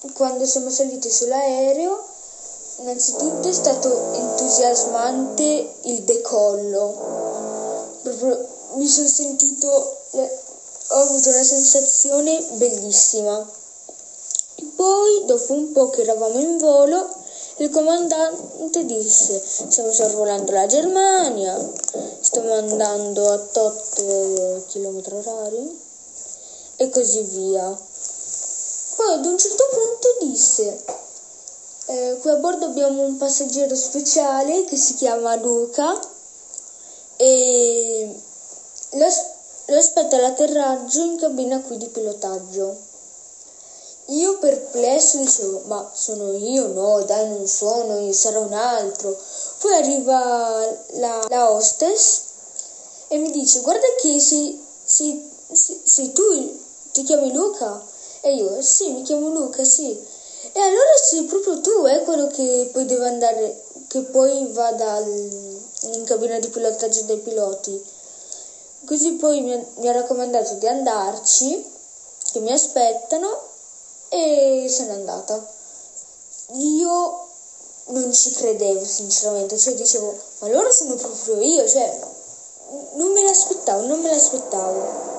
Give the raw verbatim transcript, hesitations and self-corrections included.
quando siamo saliti sull'aereo, innanzitutto è stato entusiasmante il decollo. Proprio mi sono sentito, ho avuto una sensazione bellissima. Poi, dopo un po' che eravamo in volo, il comandante disse: stiamo sorvolando la Germania, stiamo andando a tot chilometri orari e così via. Poi ad un certo punto disse: eh, qui a bordo abbiamo un passeggero speciale che si chiama Luca e lo, lo aspetta l'atterraggio in cabina qui di pilotaggio. Io perplesso dicevo: ma sono io? No, dai, non sono io, sarà un altro. Poi arriva la, la hostess e mi dice: guarda che sei, sei, sei, sei tu, ti chiami Luca? E io: sì, mi chiamo Luca, sì. E allora sei proprio tu, è quello che poi deve andare, che poi va dal, in cabina di pilotaggio dei piloti. Così poi mi, mi ha raccomandato di andarci, che mi aspettano, e se n'è andata. Io non ci credevo sinceramente, cioè dicevo: ma loro sono proprio io, cioè non me l'aspettavo, non me l'aspettavo.